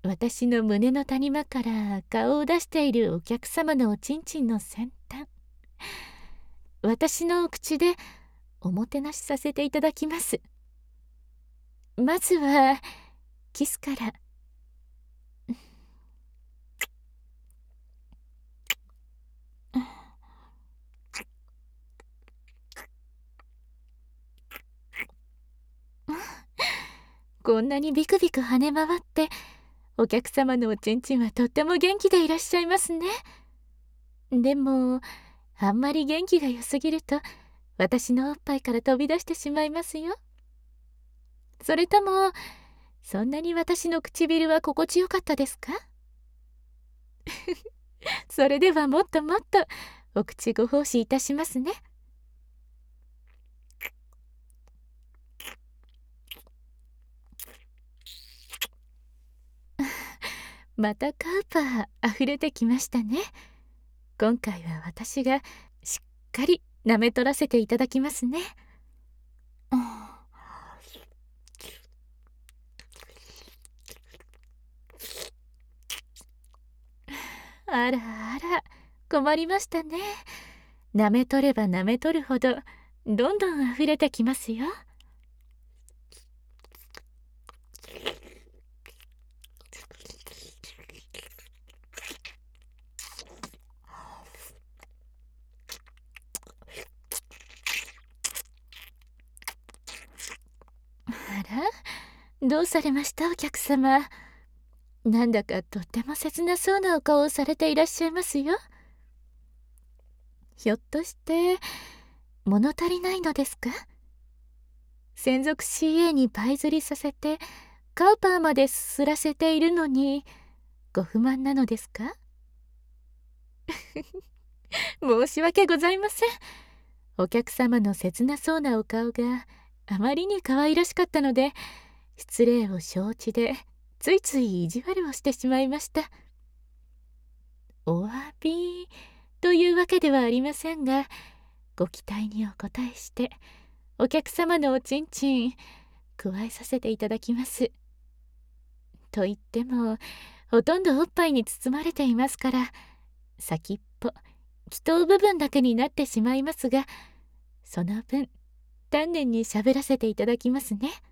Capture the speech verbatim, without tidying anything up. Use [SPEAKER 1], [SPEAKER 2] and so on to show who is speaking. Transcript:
[SPEAKER 1] 私の胸の谷間から顔を出しているお客様のおちんちんの先端、私のお口でおもてなしさせていただきます。まずはキスから。こんなにビクビク跳ね回ってお客様のおちんちんはとっても元気でいらっしゃいますね。でもあんまり元気が良すぎると私のおっぱいから飛び出してしまいますよ。それともそんなに私の唇は心地よかったですか？それではもっともっとお口ご奉仕いたしますね。またカウパーあふれてきましたね。今回は私がしっかり舐め取らせていただきますね。あらあら、困りましたね。舐め取れば舐め取るほどどんどん溢れてきますよ。あら、どうされましたお客様。なんだかとっても切なそうなお顔をされていらっしゃいますよ。ひょっとして物足りないのですか？専属 シーエー にパイ釣りさせてカウパーまですすらせているのにご不満なのですか？申し訳ございません。お客様の切なそうなお顔があまりに可愛らしかったので、失礼を承知でついつい意地悪をしてしまいました。お詫びというわけではありませんが、ご期待にお応えしてお客様のおちんちん加えさせていただきます。と言ってもほとんどおっぱいに包まれていますから、先っぽ気筒部分だけになってしまいますが、その分丹念にしゃべらせていただきますね。